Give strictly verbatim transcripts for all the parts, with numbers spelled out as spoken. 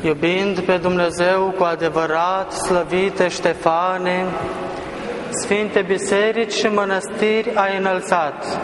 Iubind pe Dumnezeu cu adevărat, slăvite Ștefane, Sfinte biserici și mănăstiri ai înălțat.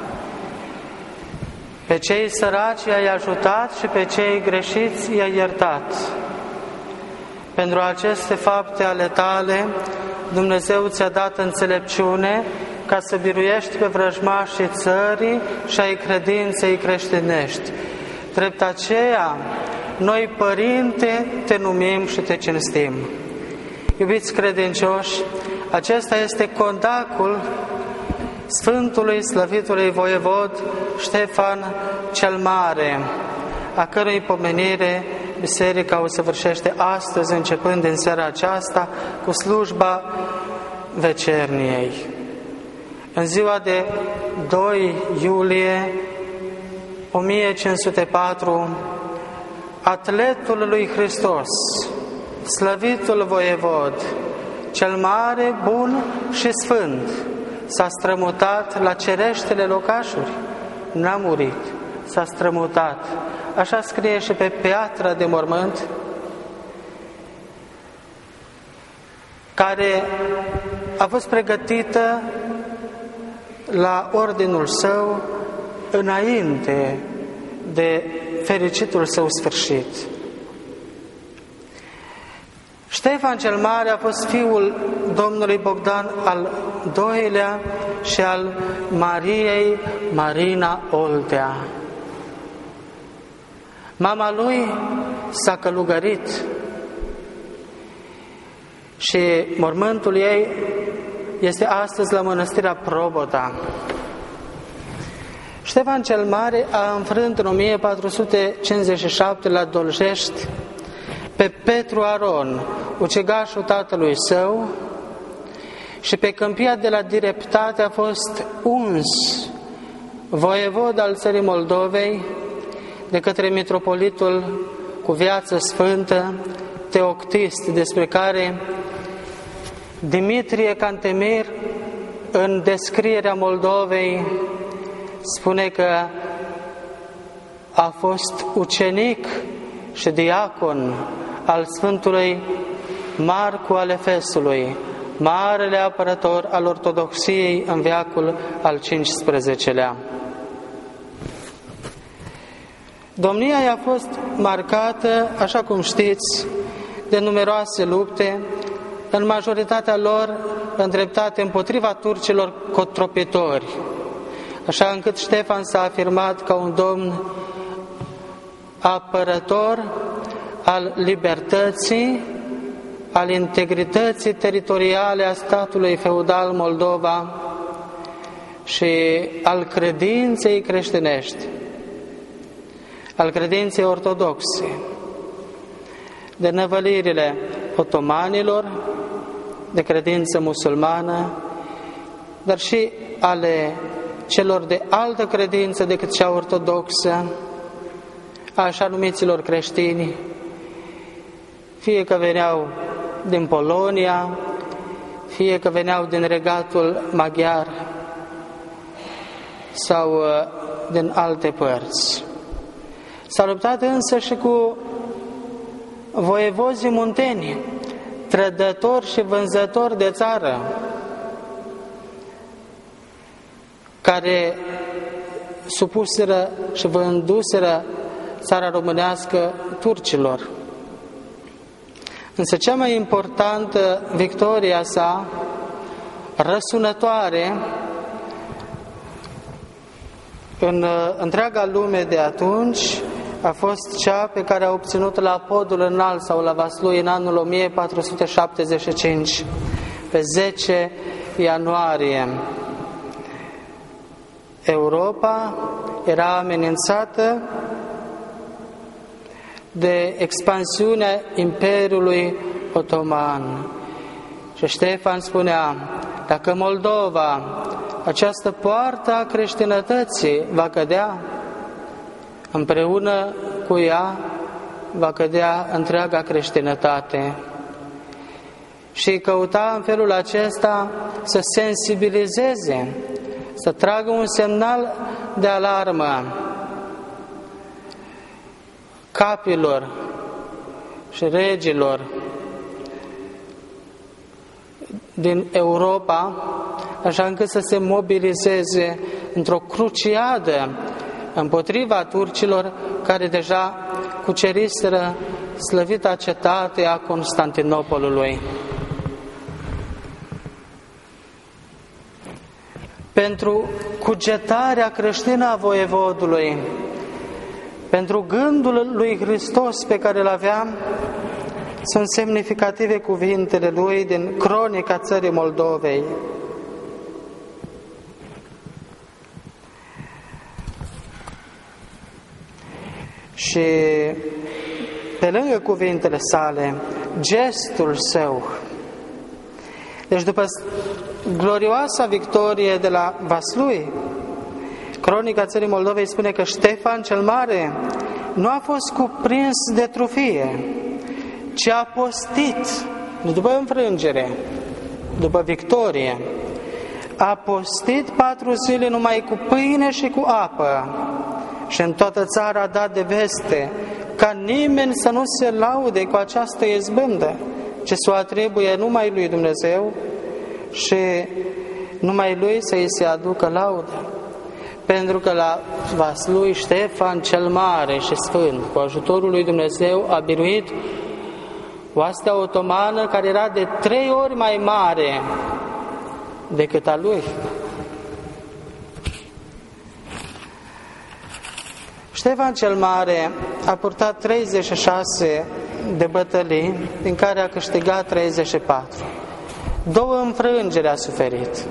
Pe cei săraci i-ai ajutat și pe cei greșiți i-ai iertat. Pentru aceste fapte ale tale, Dumnezeu ți-a dat înțelepciune ca să biruiești pe vrăjmașii țării și ai credinței creștinești. Drept aceea, noi, Părinte, te numim și te cinstim. Iubiți credincioși, acesta este condacul Sfântului Slăvitului Voievod Ștefan cel Mare, a cărui pomenire Biserica o săvârșește astăzi, începând din seara aceasta, cu slujba vecerniei. În ziua de doi iulie o mie cinci sute patru, atletul lui Hristos, slăvitul voievod, cel mare, bun și sfânt, s-a strămutat la cereștele locașuri, n-a murit, s-a strămutat. Așa scrie și pe piatra de mormânt, care a fost pregătită la ordinul său înainte de fericitul său sfârșit. Ștefan cel Mare a fost fiul domnului Bogdan al doilea și al Mariei Marina Oltea. Mama lui s-a călugărit și mormântul ei este astăzi la mănăstirea Probota. Ștefan cel Mare a înfrânt în o mie patru sute cincizeci și șapte la Doljești pe Petru Aron, ucigașul tatălui său, și pe câmpia de la Direptate a fost uns voievod al țării Moldovei de către mitropolitul cu viață sfântă Teoctist, despre care Dimitrie Cantemir, în descrierea Moldovei, spune că a fost ucenic și diacon al Sfântului Marcu al Efesului, marele apărător al ortodoxiei în veacul al cincisprezecelea. Domnia i-a fost marcată, așa cum știți, de numeroase lupte, în majoritatea lor îndreptate împotriva turcilor cotropitori, așa încât Ștefan s-a afirmat ca un domn apărător al libertății, al integrității teritoriale a statului feudal Moldova și al credinței creștinești, al credinței ortodoxe, de năvălirile otomanilor, de credință musulmană, dar și ale celor de altă credință decât cea ortodoxă, a așa numiților creștini, fie că veneau din Polonia, fie că veneau din regatul maghiar sau din alte părți. S-a luptat însă și cu voievozii munteni, trădători și vânzători de țară, care supuseră și vânduseră țara românească turcilor. Însă cea mai importantă victoria sa, răsunătoare în întreaga lume de atunci, a fost cea pe care a obținut la Podul Înalt sau la Vaslui în anul o mie patru sute șaptezeci și cinci, pe zece ianuarie. Europa era amenințată de expansiunea Imperiului Otoman. Și Ștefan spunea, dacă Moldova, această poartă a creștinătății, va cădea, împreună cu ea va cădea întreaga creștinătate. Și căuta în felul acesta să sensibilizeze, să tragă un semnal de alarmă capilor și regilor din Europa, așa încât să se mobilizeze într-o cruciadă împotriva turcilor care deja cuceriseră slăvita cetate a Constantinopolului. Pentru cugetarea creștină a voievodului, pentru gândul lui Hristos pe care îl avea, sunt semnificative cuvintele lui din Cronica țării Moldovei. Și pe lângă cuvintele sale, gestul său. Deci după glorioasa victorie de la Vaslui, Cronica țării Moldovei spune că Ștefan cel Mare nu a fost cuprins de trufie, ci a postit, după înfrângere, după victorie, a postit patru zile numai cu pâine și cu apă și în toată țara a dat de veste ca nimeni să nu se laude cu această izbândă, ce s-o atribuie numai lui Dumnezeu și numai lui să îi se aducă laudă. Pentru că la Vaslui Ștefan cel Mare și Sfânt, cu ajutorul lui Dumnezeu, a biruit oastea otomană care era de trei ori mai mare decât a lui. Ștefan cel Mare a purtat treizeci și șase de bătălii, din care a câștigat treizeci și patru. Două înfrângeri a suferit.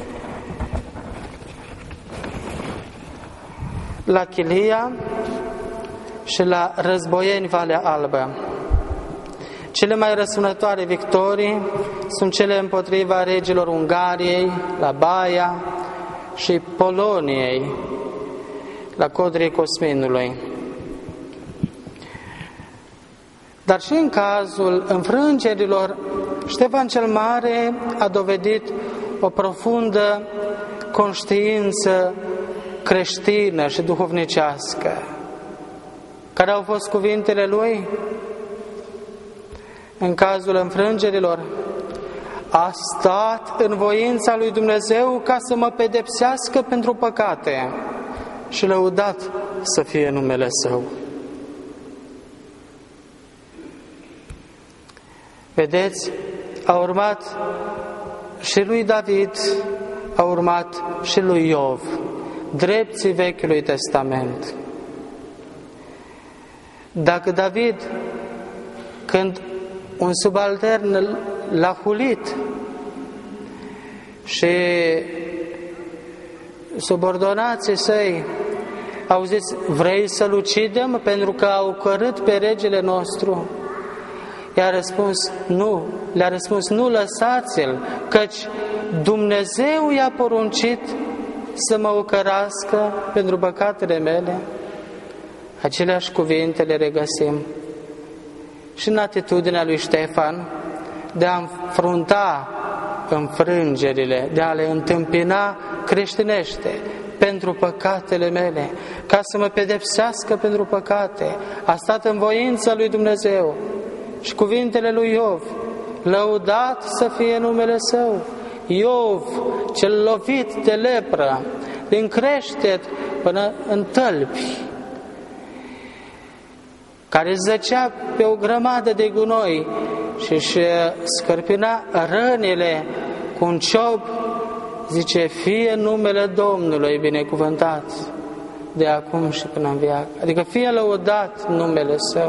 La Chilia și la Războieni, Valea Albă. Cele mai răsunătoare victorii sunt cele împotriva regilor Ungariei, la Baia, și Poloniei, la Codrii Cosminului. Dar și în cazul înfrângerilor, Ștefan cel Mare a dovedit o profundă conștiință creștină și duhovnicească. Care au fost cuvintele lui? În cazul înfrângerilor, a stat în voința lui Dumnezeu ca să mă pedepsească pentru păcate și lăudat să fie numele Său. Vedeți, a urmat și lui David, a urmat și lui Iov, drepții Vechiului Testament. Dacă David, când un subaltern l-a hulit și subordonații săi au zis, vrei să-l ucidem pentru că au cărât pe regele nostru? I-a răspuns, nu, le-a răspuns, nu, lăsați-l, căci Dumnezeu i-a poruncit să mă ocărască pentru păcatele mele. Aceleași cuvinte le regăsim și în atitudinea lui Ștefan de a înfrunta înfrângerile, de a le întâmpina creștinește pentru păcatele mele, ca să mă pedepsească pentru păcate. A stat în voința lui Dumnezeu. Și cuvintele lui Iov, lăudat să fie numele Său. Iov, cel lovit de lepră, din creștet până în tălpi, care zăcea pe o grămadă de gunoi și își scărpina rănile cu un ciop, zice, fie numele Domnului binecuvântat de acum și până în viață. Adică fie lăudat numele Său.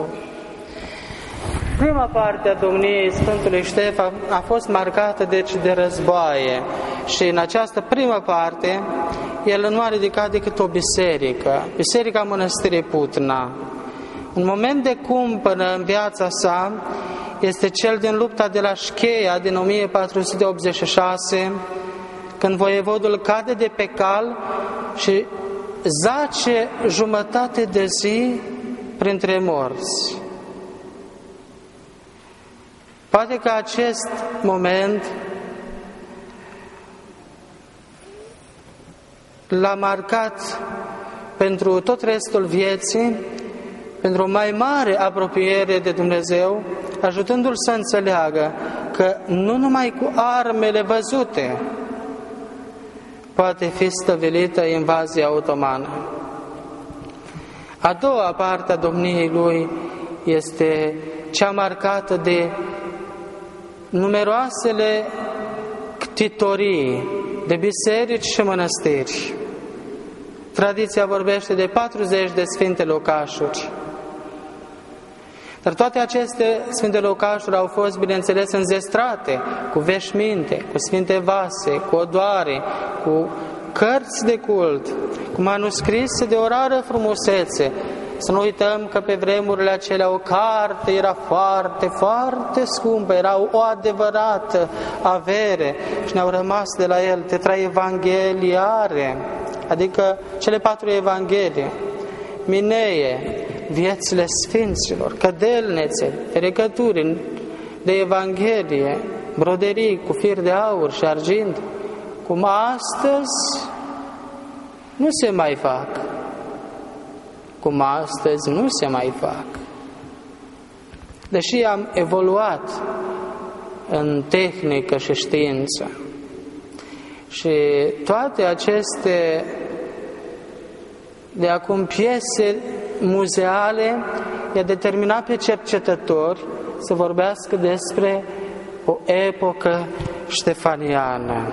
Prima parte a domniei Sfântului Ștefan a fost marcată deci de războaie și în această primă parte el nu a ridicat decât o biserică, Biserica Mănăstirii Putna. Un moment de cumpănă în viața sa este cel din lupta de la Șcheia din o mie patru sute optzeci și șase, când voievodul cade de pe cal și zace jumătate de zi printre morți. Poate că acest moment l-a marcat pentru tot restul vieții, pentru o mai mare apropiere de Dumnezeu, ajutându-l să înțeleagă că nu numai cu armele văzute poate fi stăvilită invazia otomană. A doua parte a domniei lui este cea marcată de numeroasele ctitorii de biserici și mănăstiri. Tradiția vorbește de patruzeci de sfinte locașuri. Dar toate aceste sfinte locașuri au fost, bineînțeles, înzestrate cu veșminte, cu sfinte vase, cu odoare, cu cărți de cult, cu manuscrise de o rară frumusețe. Să nu uităm că pe vremurile acelea o carte era foarte, foarte scumpă, era o adevărată avere și ne-au rămas de la el tetraevangheliare, adică cele patru evanghelii, Mineie, viețile sfinților, cădelnețe, ferecături de evanghelie, broderii cu fir de aur și argint, cum astăzi nu se mai fac. Cum astăzi nu se mai fac. Deși am evoluat în tehnică și știință și toate aceste de acum piese muzeale i-a determinat pe cercetători să vorbească despre o epocă ștefaniană,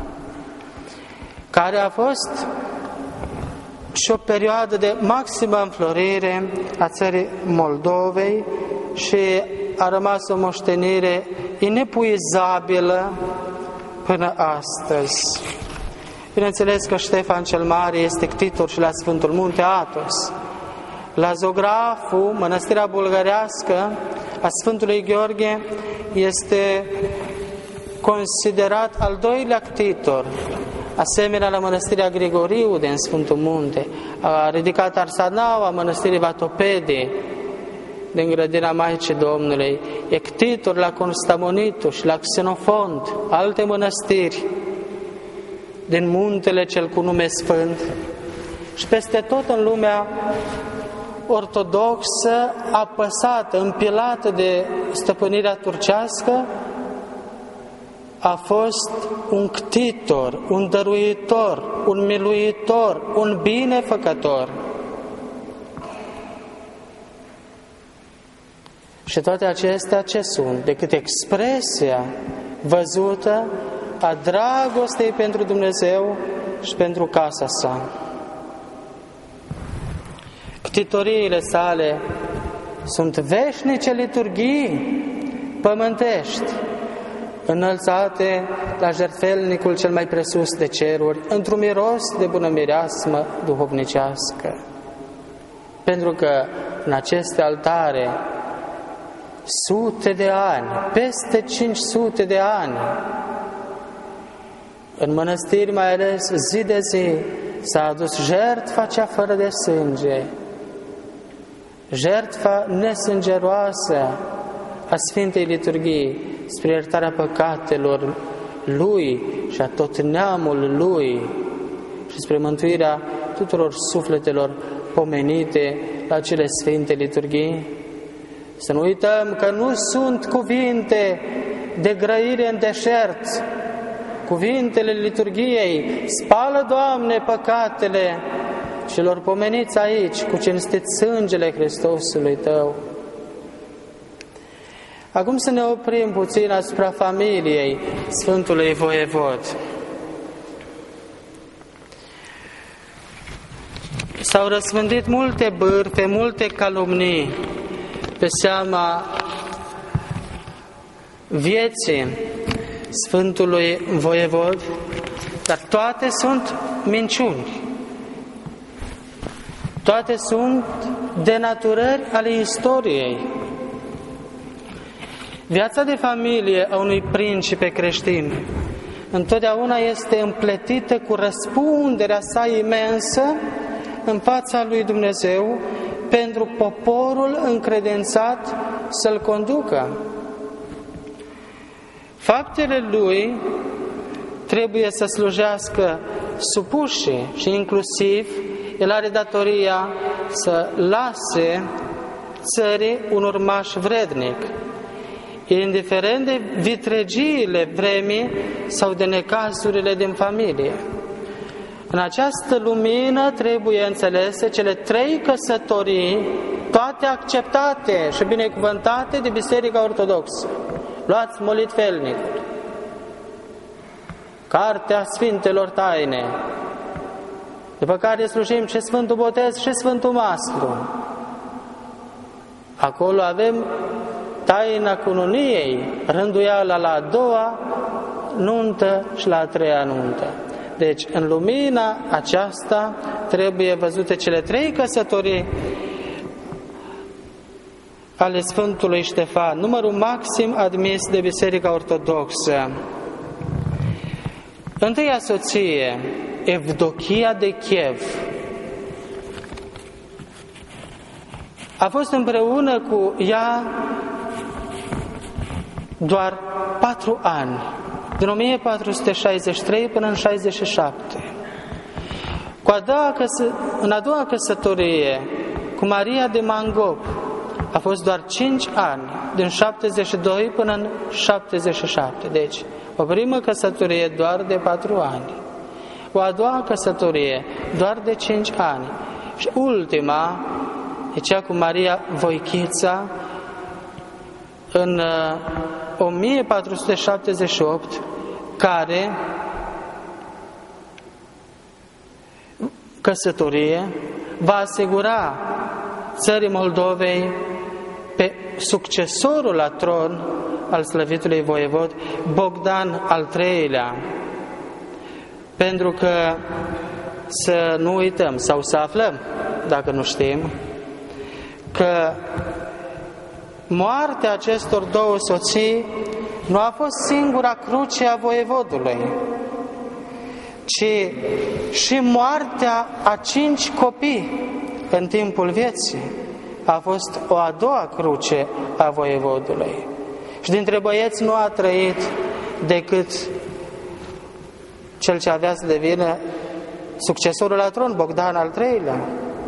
care a fost și o perioadă de maximă înflorire a țării Moldovei și a rămas o moștenire inepuizabilă până astăzi. Bineînțeles că Ștefan cel Mare este ctitor și la Sfântul Munte Athos. La Zograful, mănăstirea bulgărească a Sfântului Gheorghe, este considerat al doilea ctitor, asemenea la mănăstirea Grigoriu din Sfântul Munte. A ridicat arsanaua mănăstirii Vatopede din grădina Maicii Domnului. E ctitor la Constamonitu și la Xenofont, alte mănăstiri din muntele cel cu nume sfânt. Și peste tot în lumea ortodoxă, apăsată, împilată de stăpânirea turcească, a fost un ctitor, un dăruitor, un miluitor, un binefăcător. Și toate acestea ce sunt? Decât expresia văzută a dragostei pentru Dumnezeu și pentru casa sa. Ctitoriile sale sunt veșnice liturghii pământești, înălțate la jertfelnicul cel mai presus de ceruri, într-un miros de bună mireasmă duhovnicească. Pentru că în aceste altare, sute de ani, peste cinci sute de ani, în mănăstiri mai ales zi de zi, s-a adus jertfa cea fără de sânge, jertfa nesângeroasă a Sfintei Liturghii, spre iertarea păcatelor Lui și a tot neamul Lui și spre mântuirea tuturor sufletelor pomenite la cele Sfinte Liturghii. Să nu uităm că nu sunt cuvinte de grăire în deșert, cuvintele liturghiei: spală, Doamne, păcatele celor pomeniți aici, cu cinstit sângele Hristosului Tău. Acum să ne oprim puțin asupra familiei Sfântului Voievod. S-au răspândit multe bârfe, multe calomnii pe seama vieții Sfântului Voievod, dar toate sunt minciuni. Toate sunt denaturări ale istoriei. Viața de familie a unui principe creștin întotdeauna este împletită cu răspunderea sa imensă în fața lui Dumnezeu pentru poporul încredințat să-l conducă. Faptele lui trebuie să slujească supușii și inclusiv el are datoria să lase țării un urmaș vrednic, indiferent de vitregiile vremii sau de necazurile din familie. În această lumină trebuie înțelese cele trei căsătorii, toate acceptate și binecuvântate de Biserica Ortodoxă. Luați molitvelnicul, Cartea Sfintelor Taine, după care slujim și Sfântul Botez și Sfântul Mastru. Acolo avem taina cununiei, rânduiala la a doua nuntă și la a treia nuntă. Deci, în lumina aceasta trebuie văzute cele trei căsătorii ale Sfântului Ștefan, numărul maxim admis de Biserica Ortodoxă. Întâia soție, Evdochia de Kiev, a fost împreună cu ea doar patru ani, din o mie patru sute șaizeci și trei până în șaizeci și șapte. Cu a doua căsă, în a doua căsătorie, cu Maria de Mangop, a fost doar cinci ani, din șaptezeci și doi până în șaptezeci și șapte. Deci, o primă căsătorie doar de patru ani, o a doua căsătorie doar de cinci ani și ultima e cea cu Maria Voichița în o mie patru sute șaptezeci și opt, care căsătorie va asigura țării Moldovei pe succesorul la tron al slăvitului voievod Bogdan al treilea. Pentru că să nu uităm sau să aflăm, dacă nu știm, că moartea acestor două soții nu a fost singura cruce a voievodului, ci și moartea a cinci copii în timpul vieții a fost o a doua cruce a voievodului. Și dintre băieți nu a trăit decât cel ce avea să devină succesorul la tron, Bogdan al treilea.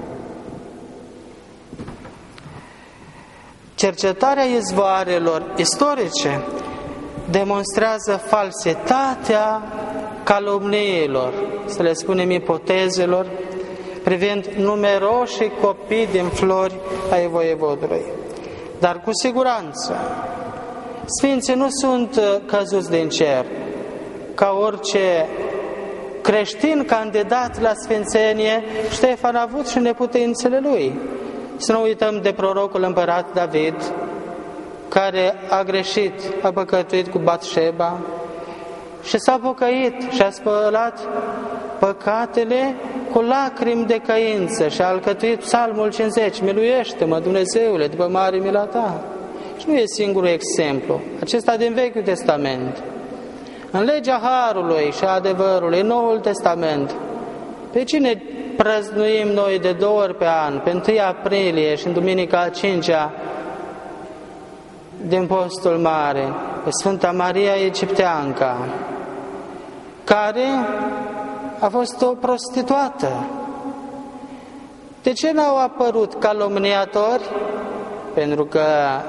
Cercetarea izvoarelor istorice demonstrează falsitatea calomniilor, să le spunem ipotezelor, privind numeroși copii din flori ai voievodului. Dar cu siguranță, sfinții nu sunt căzuți din cer, ca orice creștin candidat la sfințenie. Ștefan a avut și neputințele lui. Să nu uităm de prorocul împărat David, care a greșit, a păcătuit cu Batșeba și s-a pocăit și a spălat păcatele cu lacrimi de căință și a alcătuit Psalmul cincizeci, miluiește-mă, Dumnezeule, după mare mila ta. Și nu e singurul exemplu, acesta din Vechiul Testament. În legea Harului și a adevărului, în Noul Testament, pe cine prăznuim noi de două ori pe an, pe întâi aprilie și în duminica a cincea din Postul Mare, pe Sfânta Maria Egipteanca, care a fost o prostituată. De ce n-au apărut calomniatori? Pentru că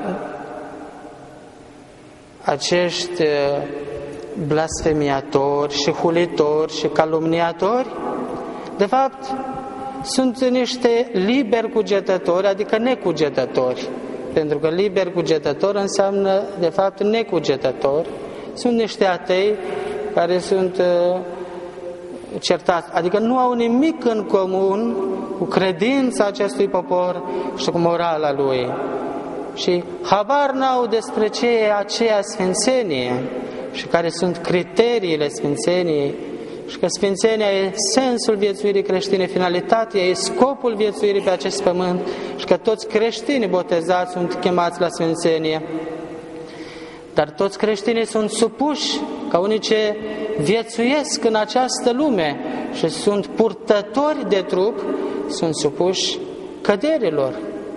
acești blasfemiatori și hulitori și calomniatori, de fapt, sunt niște liberi cugetători, adică necugetători. Pentru că liber cugetător înseamnă, de fapt, necugetător. Sunt niște atei care sunt uh, certați, adică nu au nimic în comun cu credința acestui popor și cu morala lui. Și habar n-au despre ce e aceea sfințenie și care sunt criteriile sfințeniei și că sfințenia e sensul viețuirii creștine, finalitatea e scopul viețuirii pe acest pământ și că toți creștinii botezați sunt chemați la sfințenie. Dar toți creștinii sunt supuși, ca unii ce viețuiesc în această lume și sunt purtători de trup, sunt supuși căderilor.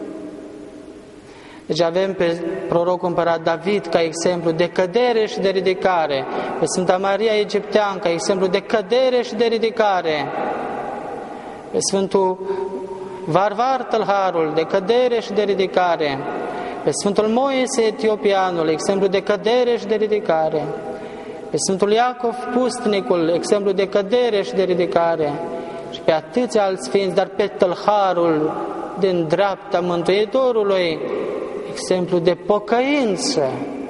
Deci avem pe prorocul împărat David ca exemplu de cădere și de ridicare, pe Sfânta Maria Egipteancă ca exemplu de cădere și de ridicare, pe Sfântul Varvar tâlharul, de cădere și de ridicare, pe Sfântul Moise Etiopianul, exemplu de cădere și de ridicare, pe Sfântul Iacov Pustnicul, exemplu de cădere și de ridicare, și pe atâția alți sfinți, dar pe tâlharul din dreapta Mântuitorului, exemplu de pocăință.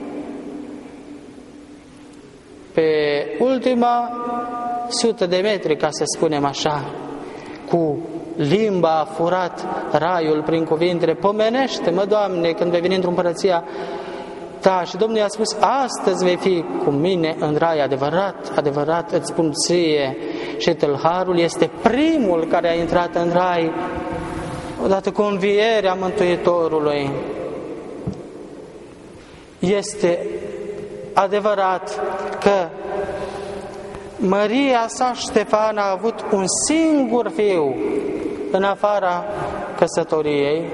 Pe ultima sută de metri, ca să spunem așa, cu limba a furat raiul prin cuvintele: pomenește-mă, Doamne, când vei veni într-o împărăția Ta. Și Domnul i-a spus: astăzi vei fi cu mine în rai. Adevărat, adevărat îți spun ție. Și tâlharul este primul care a intrat în rai odată cu învierea Mântuitorului. Este adevărat că Maria sa Ștefan a avut un singur fiu în afara căsătoriei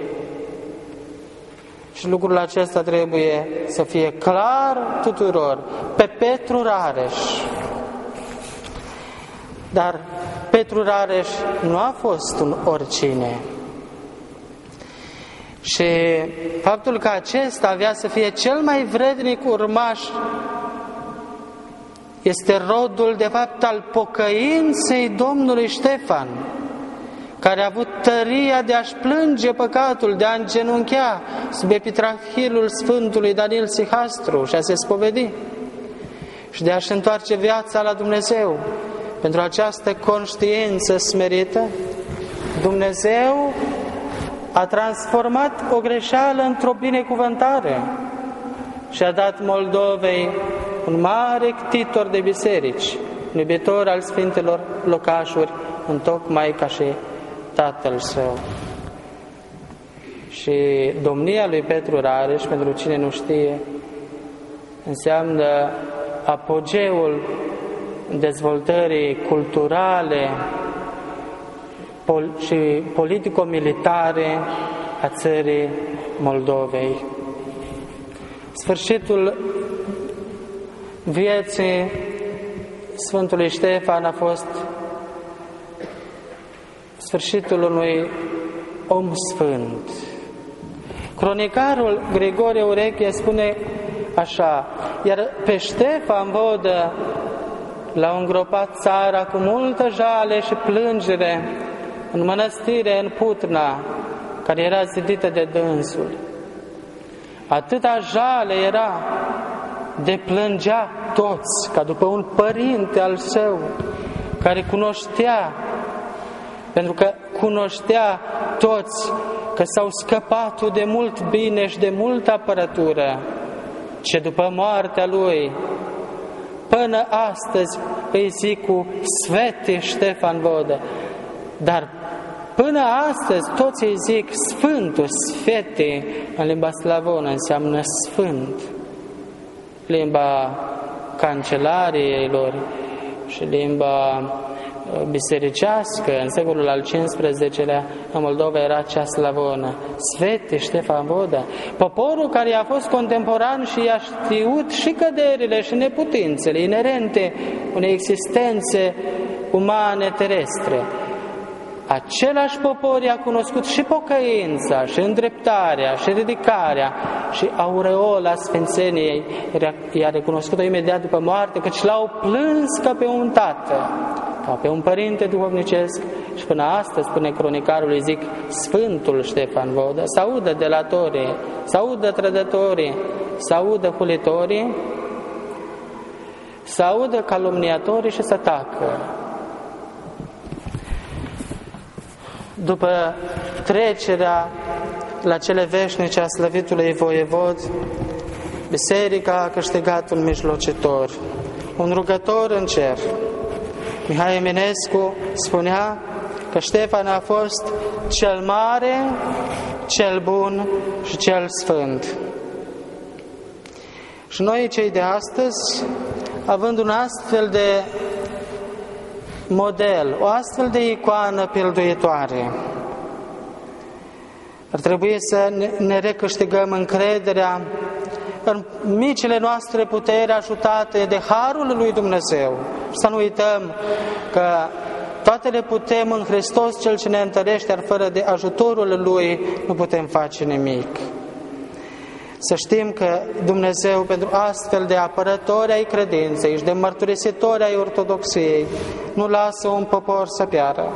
și lucrul acesta trebuie să fie clar tuturor. Pe Petru Rareș. Dar Petru Rareș nu a fost un oricine. Și faptul că acesta avea să fie cel mai vrednic urmaș este rodul, de fapt, al pocăinței Domnului Ștefan, care a avut tăria de a-și plânge păcatul, de a îngenunchea sub epitrahilul Sfântului Daniel Sihastru și a se spovedi și de a-și întoarce viața la Dumnezeu. Pentru această conștiință smerită, Dumnezeu a transformat o greșeală într-o binecuvântare și a dat Moldovei un mare ctitor de biserici, un iubitor al Sfintelor locașuri, întocmai ca și tatăl său. Și domnia lui Petru Rareș, pentru cine nu știe, înseamnă apogeul dezvoltării culturale și politico-militare a țării Moldovei. Sfârșitul vieții Sfântului Ștefan a fost sfârșitul unui om sfânt. Cronicarul Grigore Ureche spune așa: iar pe Ștefan Vodă l-au îngropat țara cu multă jale și plângere în mănăstire în Putna, care era zidită de dânsul. Atâta jale era, de plângea toți, ca după un părinte al său, care cunoștea, pentru că cunoștea toți că s-au scăpat de mult bine și de multă apărătură, ce după moartea lui, până astăzi îi zic cu Svete Ștefan Vodă, dar până astăzi toți îi zic Sfântul, Svete, în limba slavonă înseamnă Sfânt, limba cancelariei lor și limba bisericească în secolul al cincisprezecelea în Moldova era cea slavonă, Svete Ștefan Vodă. Poporul care i-a fost contemporan și i-a știut și căderile și neputințele inerente unei existențe umane terestre. Același popor i-a cunoscut și pocăința, și îndreptarea, și ridicarea, și aureola sfințeniei i-a recunoscut-o imediat după moarte, căci l-au plâns ca pe un tată, ca pe un părinte duhovnicesc. Și până astăzi, spune cronicarul, îi zic Sfântul Ștefan Vodă, să audă delatorii, să audă trădătorii, să audă hulitorii, să audă calumniatorii și să tacă. După trecerea la cele veșnice a slăvitului voievod, biserica a câștigat un mijlocitor, un rugător în cer. Mihai Eminescu spunea că Ștefan a fost cel mare, cel bun și cel sfânt. Și noi, cei de astăzi, având un astfel de model, o astfel de icoană pilduitoare, ar trebui să ne recâștigăm încrederea în micile noastre puteri ajutate de harul lui Dumnezeu. Să nu uităm că toate le putem în Hristos Cel ce ne întărește, iar fără de ajutorul Lui nu putem face nimic. Să știm că Dumnezeu, pentru astfel de apărători ai credinței și de mărturisitori ai ortodoxiei, nu lasă un popor să piară.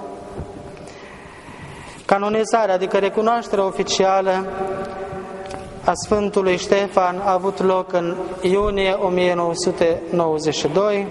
Canonizarea, adică recunoașterea oficială a Sfântului Ștefan, a avut loc în iunie o mie nouă sute nouăzeci și doi,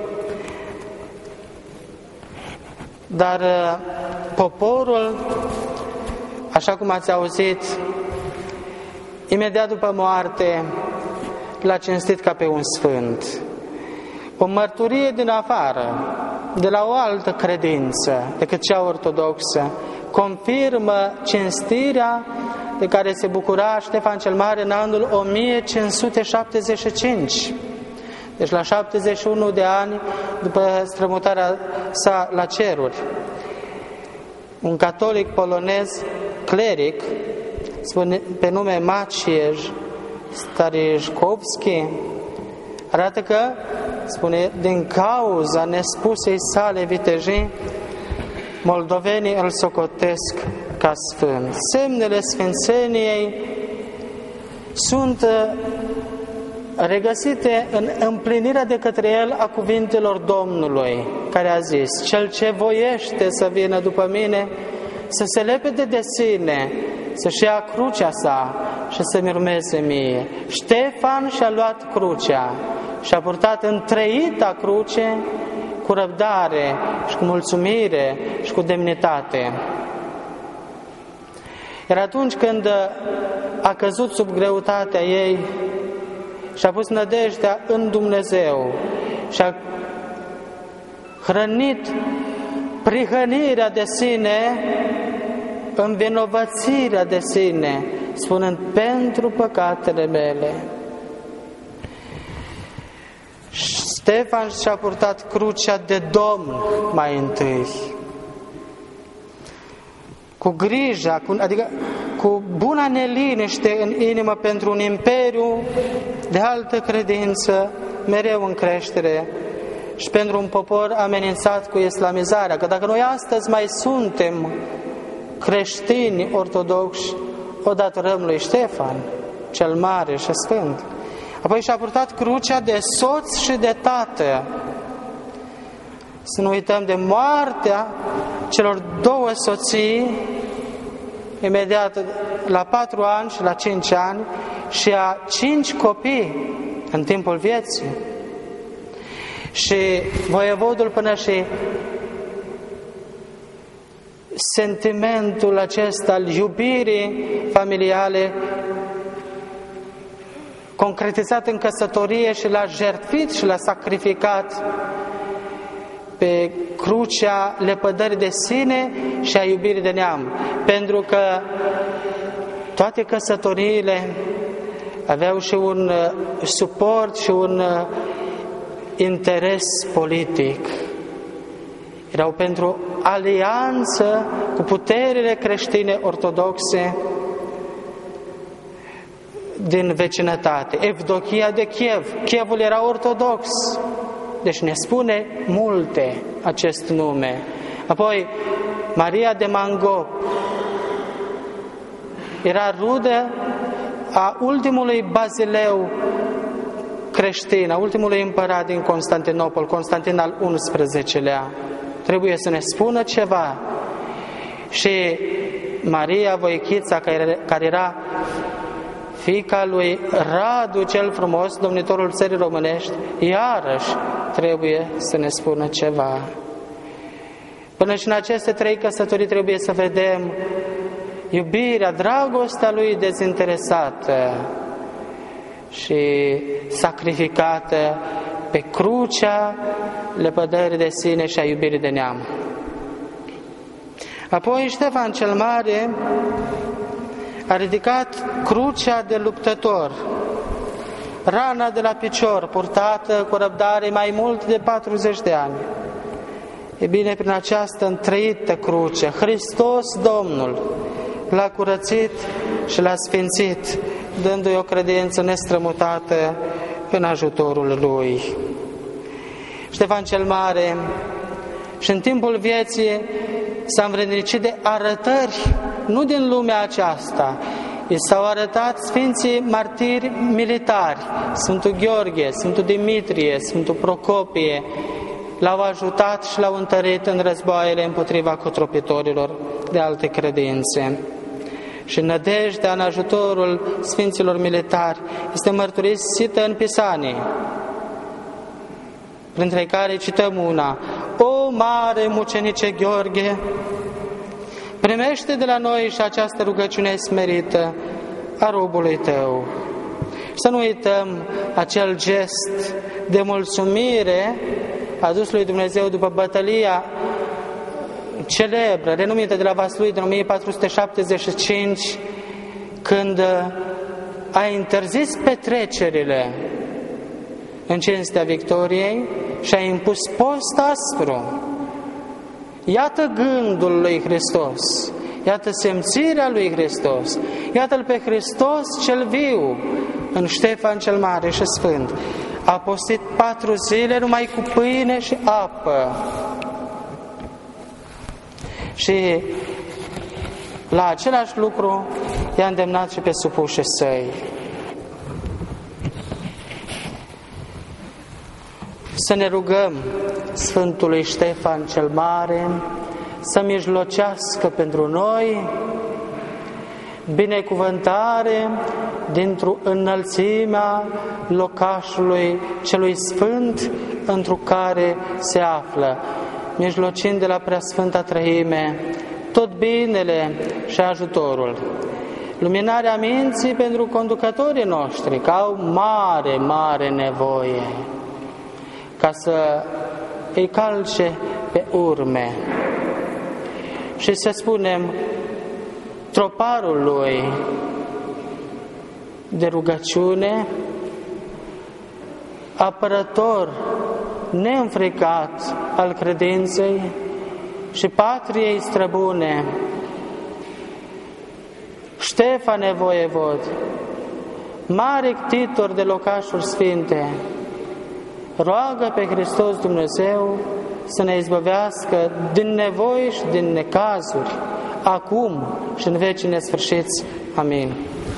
dar poporul, așa cum ați auzit, imediat după moarte l-a cinstit ca pe un sfânt. O mărturie din afară, de la o altă credință decât cea ortodoxă, confirmă cinstirea de care se bucura Ștefan cel Mare în anul o mie cinci sute șaptezeci și cinci. Deci la șaptezeci și unu de ani după strămutarea sa la ceruri. Un catolic polonez, cleric, spune, pe nume Maciej Starijkowski, arată că, spune, din cauza nespusei sale vitejii, moldovenii îl socotesc ca sfânt. Semnele sfințeniei sunt regăsite în împlinirea de către el a cuvintelor Domnului, care a zis: cel ce voiește să vină după mine, să se lepede de sine, să-și ia crucea sa și să-mi urmeze mie. Ștefan și-a luat crucea și a purtat întreita cruce cu răbdare și cu mulțumire și cu demnitate. Iar atunci când a căzut sub greutatea ei și a pus nădejdea în Dumnezeu și a hrănit prihănirea de sine, învinovățirea de sine, spunând: pentru păcatele mele. Ștefan și-a purtat crucea de Domn mai întâi, cu grijă, cu, adică cu buna neliniște în inimă pentru un imperiu de altă credință, mereu în creștere, și pentru un popor amenințat cu islamizarea. Că dacă noi astăzi mai suntem creștini ortodoxi, o datorăm lui Ștefan, cel mare și sfânt. Apoi și-a purtat crucea de soț și de tată. Să nu uităm de moartea celor două soții, imediat la patru ani și la cinci ani, și a cinci copii în timpul vieții. Și voievodul până și sentimentul acesta al iubirii familiale concretizat în căsătorie și l-a jertfit și l-a sacrificat pe crucea lepădării de sine și a iubirii de neam. Pentru că toate căsătoriile aveau și un suport și un interes politic. Erau pentru alianță cu puterile creștine ortodoxe din vecinătate. Evdochia de Kiev. Kievul era ortodox. Deci ne spune multe acest nume. Apoi, Maria de Mangop era rudă a ultimului bazileu creștin, a ultimului împărat din Constantinopol, Constantin al unsprezecelea. Trebuie să ne spună ceva. Și Maria Voichița, care era fiica lui Radu cel frumos, domnitorul țării românești, iarăși trebuie să ne spună ceva. Până și în aceste trei căsătorii trebuie să vedem iubirea, dragostea lui dezinteresată și sacrificată pe crucea lepădării de sine și a iubirii de neam. Apoi Ștefan cel Mare a ridicat crucea de luptător, rana de la picior, purtată cu răbdare mai mult de patruzeci de ani. E bine, prin această întrăită cruce, Hristos Domnul l-a curățit și l-a sfințit, dându-i o credință nestrămutată în ajutorul Lui. Ștefan cel Mare Și în timpul vieții s-a învrednicit de arătări, nu din lumea aceasta. I s-au arătat Sfinții Martiri militari, Sfântul Gheorghe, Sfântul Dimitrie, Sfântul Procopie, l-au ajutat și l-au întărit în războaiele împotriva cotropitorilor de alte credințe. Și nădejdea în ajutorul Sfinților militari este mărturisită în Pisanii, printre care cităm una: O mare mucenice Gheorghe, primește de la noi și această rugăciune smerită a robului tău. Să nu uităm acel gest de mulțumire adus lui Dumnezeu după bătălia celebră, renumită de la Vaslui din o mie patru sute șaptezeci și cinci, când a interzis petrecerile în cinstea victoriei și a impus post aspru. Iată gândul lui Hristos, iată simțirea lui Hristos, iată-L pe Hristos cel viu în Ștefan cel Mare și Sfânt. A postit patru zile numai cu pâine și apă. Și la același lucru i-a îndemnat și pe supușii săi. Să ne rugăm Sfântului Ștefan cel Mare să mijlocească pentru noi binecuvântare dintr-o înălțimea locașului celui sfânt întru care se află, mijlocind de la Preasfânta Trăime tot binele și ajutorul. Luminarea minții pentru conducătorii noștri, că au mare, mare nevoie, ca să îi calce pe urme. Și să spunem troparul lui de rugăciune, apărător neînfricat al credinței și patriei străbune, Ștefane voievod, mare ctitor de locașuri sfinte, roagă pe Hristos Dumnezeu să ne izbăvească din nevoi și din necazuri, acum și în vecii nesfârșiți. Amin.